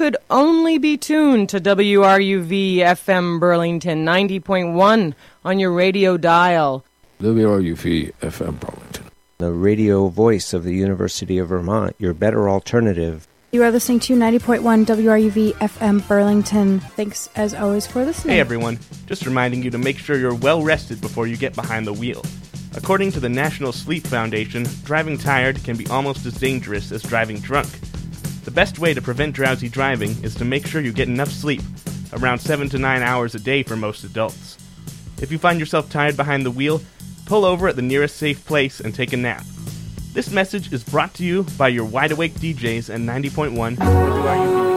could only be tuned to WRUV FM Burlington 90.1 on your radio dial. WRUV FM Burlington, the radio voice of the University of Vermont, your better alternative. You are listening to 90.1 WRUV FM Burlington. Thanks, as always, for listening. Hey, everyone. Just reminding you to make sure you're well rested before you get behind the wheel. According to the National Sleep Foundation, driving tired can be almost as dangerous as driving drunk. The best way to prevent drowsy driving is to make sure you get enough sleep, around 7 to 9 hours a day for most adults. If you find yourself tired behind the wheel, pull over at the nearest safe place and take a nap. This message is brought to you by your Wide Awake DJs at 90.1 WRUV.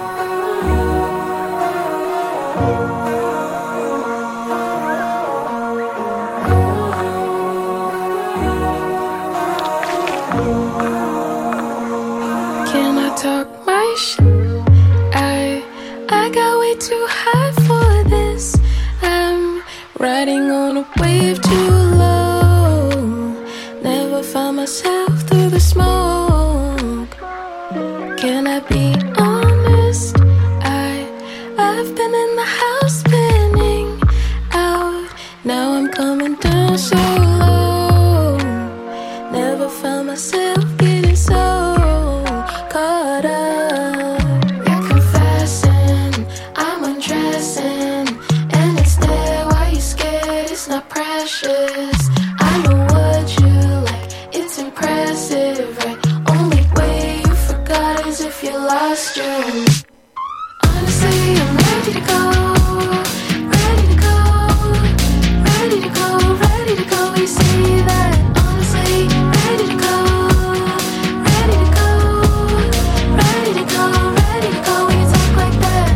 Can I talk my shit? I got way too high for this. I'm riding on a wave too low. Never found myself through the smoke. Can I be honest? I've been in the house spinning out. Now I'm coming down so low. Never found myself getting so caught up. You're confessing, I'm undressing, and it's there. Why you scared? It's not precious. I know what you like, it's impressive, right? Only way you forgot is if you lost your own. Honestly, I'm ready to go, ready to go, ready to go, ready to go. You see that? Honestly, ready to go, ready to go, ready to go, ready to go. When you talk like that,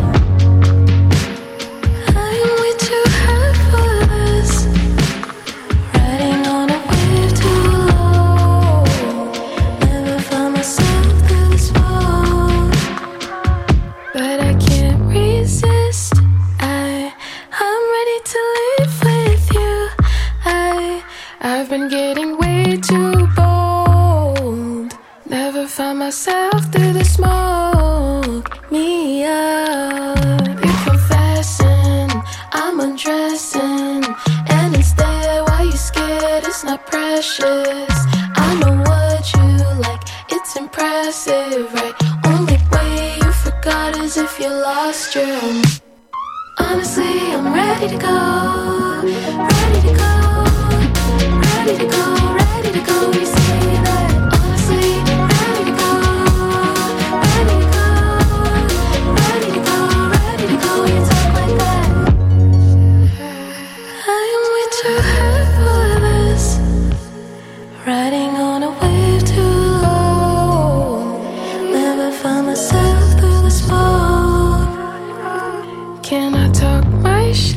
I'm way too high for this. Riding on a wave too low. Never found myself through the smoke. But I can't resist. I'm ready to live with you. I've been getting way too bold. Never found myself through the smoke. Me up. You're confessing, I'm undressing, and it's there. Why you scared? It's not precious. I know what you like, it's impressive, right? Only way you forgot is if you lost your own. Honestly, I'm ready to go, ready to go, ready to go, ready to go. You say that. Honestly, ready to go, ready to go, ready to go, ready to go. You talk like that. I am way too high for this. Riding on a wave too low. Never found myself through the smoke. Can I talk my shit?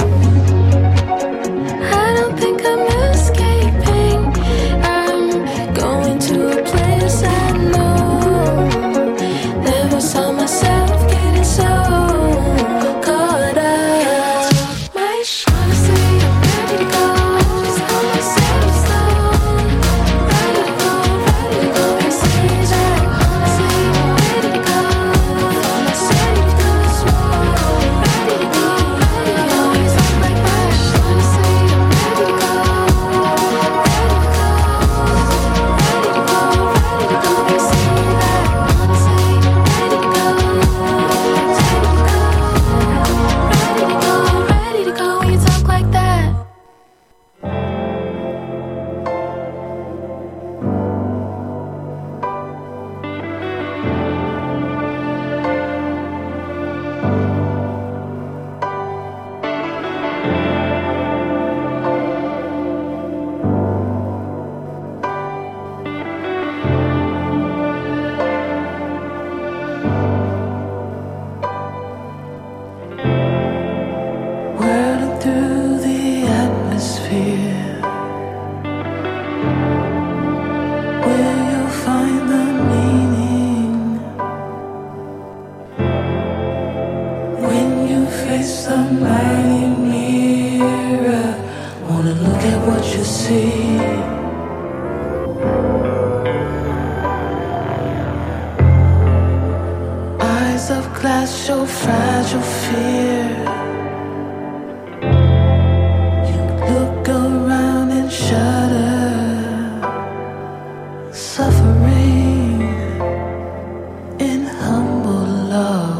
I don't think I'm escaping. I'm going to a place I know. Never saw myself getting so caught up. My shit. Honestly, I'm ready to go. Just call myself slow. Ready to go, ready to go. And say that. Honestly, I'm ready to go. Find myself through the smoke. Ready to go, ready to go. You talk like that. Honestly, I'm ready to go. Ready to go, ready to go, ready to go. And say that. Honestly, ready to go. Ready to go, ready to go. You talk like that. Whirling through the atmosphere, where you'll find the meaning. When you face the mighty mirror, wanna look at what you see. Eyes of glass fragile, fragile fear. You look around and shudder, suffering in humble love.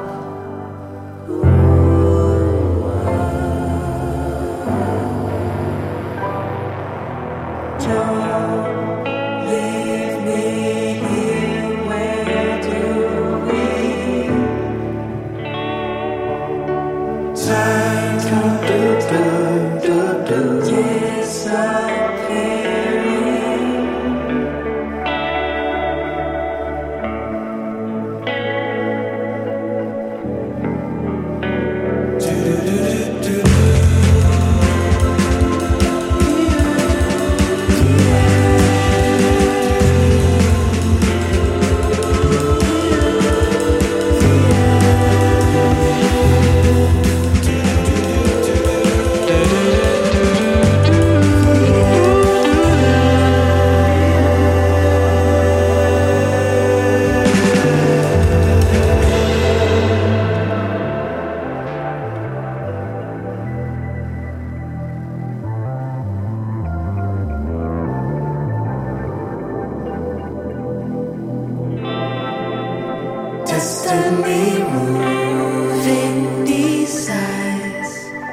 Destiny moving these eyes.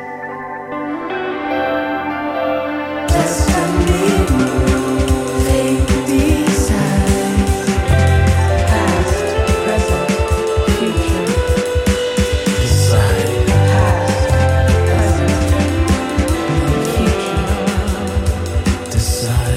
Destiny moving these eyes. Past, present, future. Decide. Past, present, future. Decide.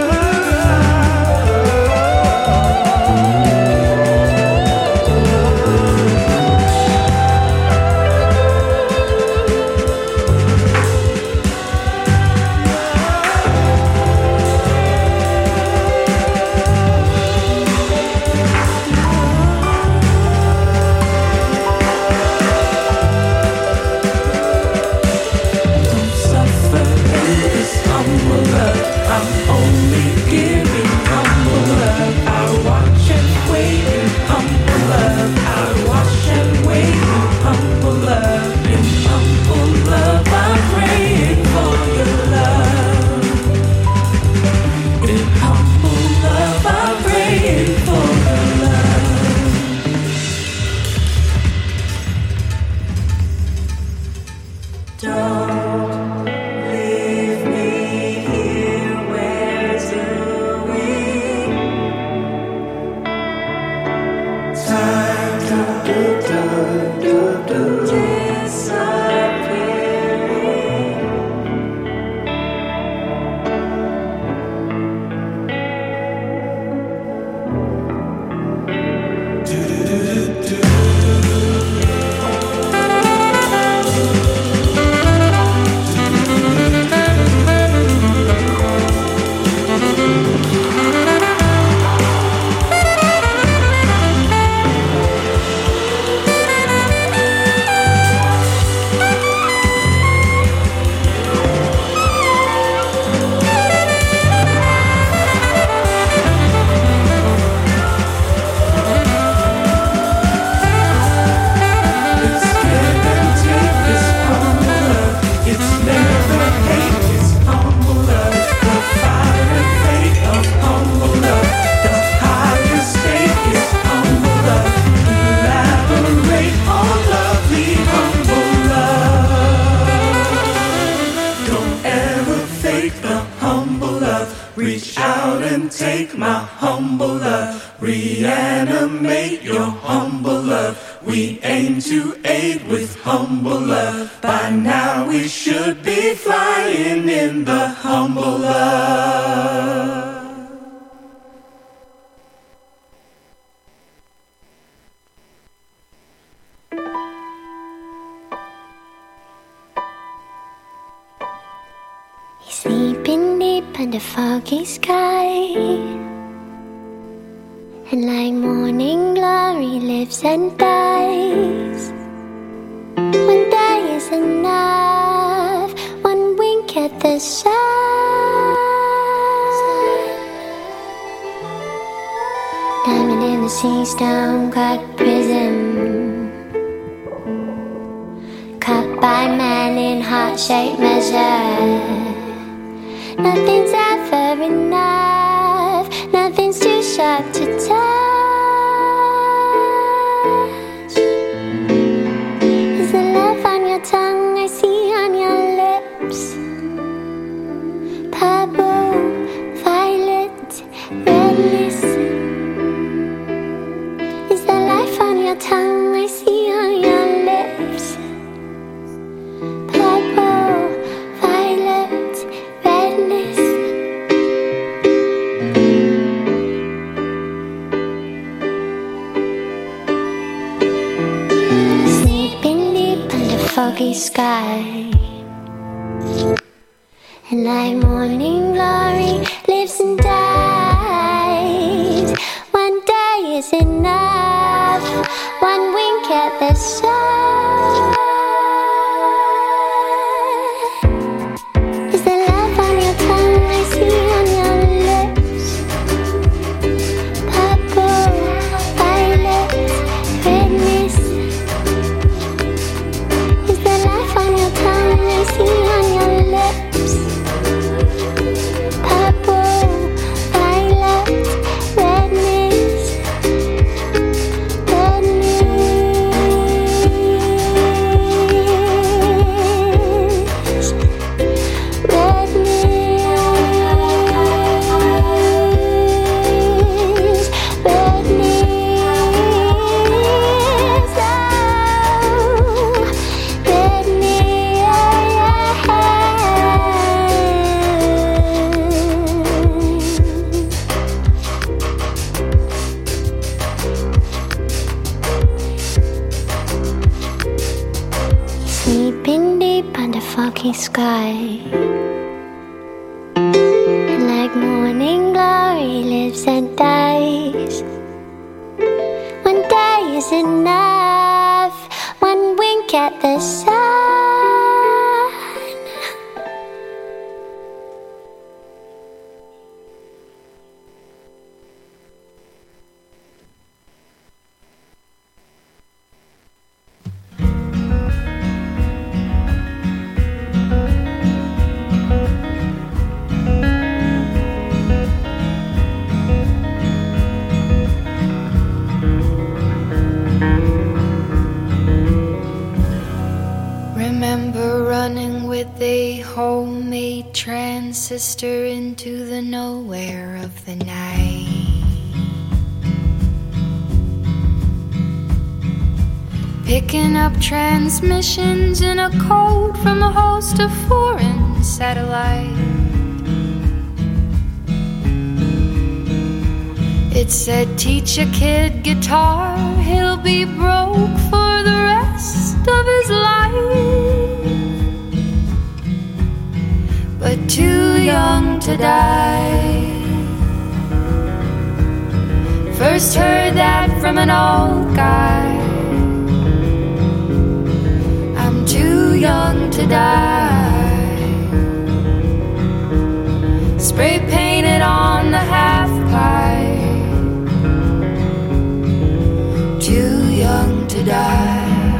Reach out and take my humble love. Reanimate your humble love. We aim to aid with humble love. By now we should be flying in the humble love. Sleeping deep under foggy sky, and like morning glory lives and dies. One day is enough, one wink at the sun. Diamond in the sea, stone cut prism. by man in heart-shaped measure. Nothing's ever enough, nothing's too sharp to touch. Is the love on your tongue I see on your lips? Purple, violet, redness. Is there life on your tongue I see on your lips? Purple, violet, redness. Sleeping deep under foggy sky, and like morning glory lives and dies. One day is enough, one wink at the sun. Is there love on your tongue I see on your lips? Purple, violet, redness. Is there life on your tongue I see on your lips? Purple, violet, redness, sleeping deep under foggy sky, and like morning glory lives and dies. One day is enough, one wink at the sun. Remember running with a homemade transistor into the nowhere of the night, picking up transmissions in a code from a host of foreign satellites. It said, teach a kid guitar, he'll be broke for the rest of his life. But too young to die. First heard that from an old guy. I'm too young to die. Spray painted on the half pipe. Too young to die.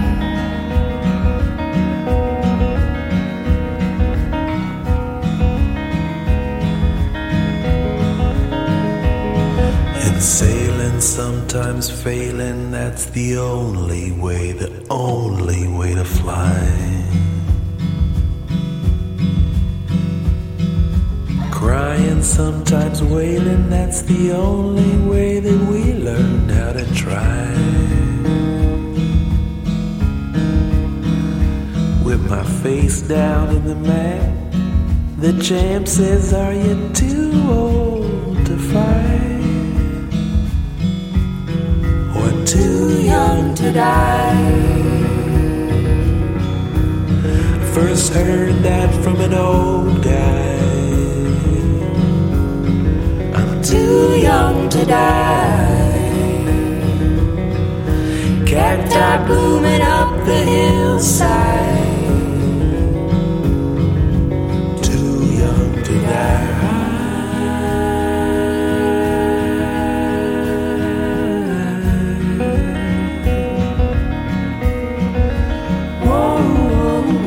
And sailing, sometimes failing, that's the only way to fly. Crying, sometimes wailing, that's the only way that we learned how to try. With my face down in the mat, the champ says, are you too old to fight? Or too young to die? First heard that from an old guy. I'm too young to die. Cacti blooming up the hillside. Too young to die. Whoa, whoa.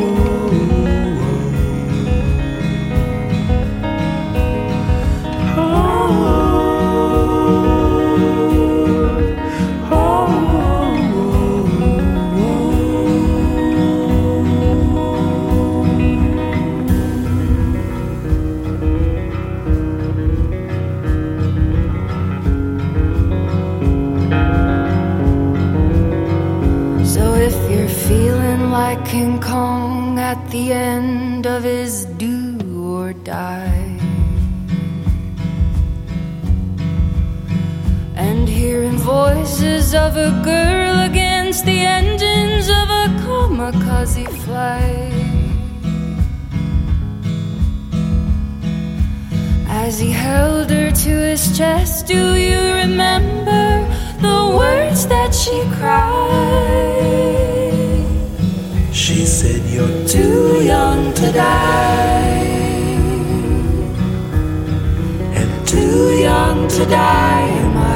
feeling like King Kong at the end of his do or die. And hearing voices of a girl against the engines of a kamikaze flight. As he held her to his chest, do you remember the words that she cried? She said, "You're too young to die, and too young to die am I,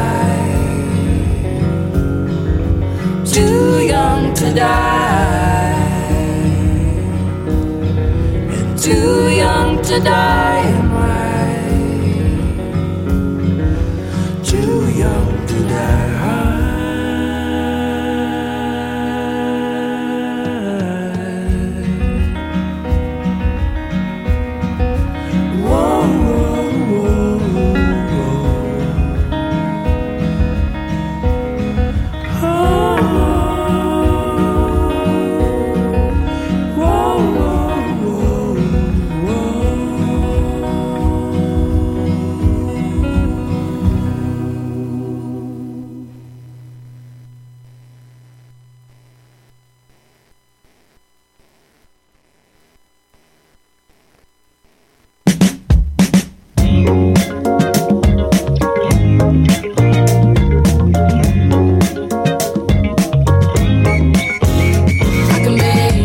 too young to die, and too young to die